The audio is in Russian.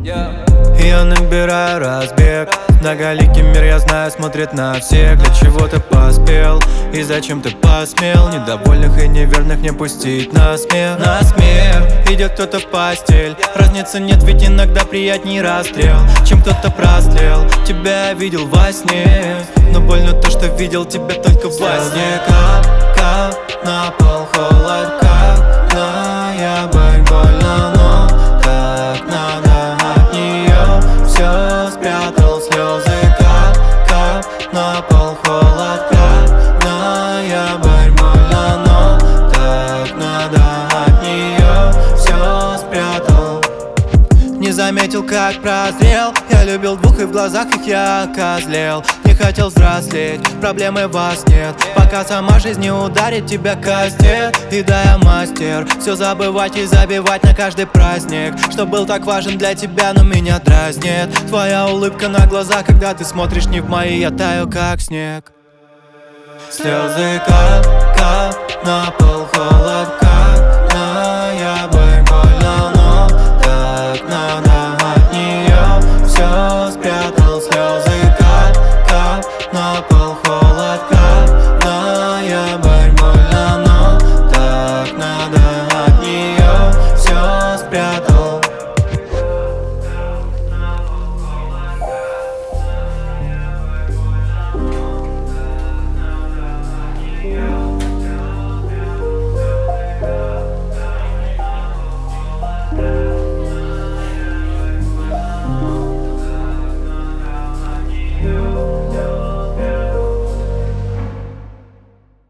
Я набираю разбег. Многоликий мир, я знаю, смотрит на всех. Для чего ты поспел и зачем ты посмел недовольных и неверных не пустить на смех? На смех идет кто-то в постель. Разницы нет, ведь иногда приятней расстрел, чем кто-то прострел. Тебя я видел во сне, но больно то, что видел тебя только во сне. Кап на пол, холод как ноябрь, больно, но так надо от нее. Все спрятал слезы, кап на пол, холод как ноябрь, больно, но так надо от нее. Все спрятал. Не заметил, как прозрел. Я любил двух, и в глазах их я козлел. Не хотел взрослеть, проблемы вас нет, пока сама жизнь не ударит тебя кастет. И да, я мастер все забывать и забивать на каждый праздник, что был так важен для тебя, но меня дразнит твоя улыбка на глазах, когда ты смотришь не в мои, я таю как снег. Слезы кап на пол, холод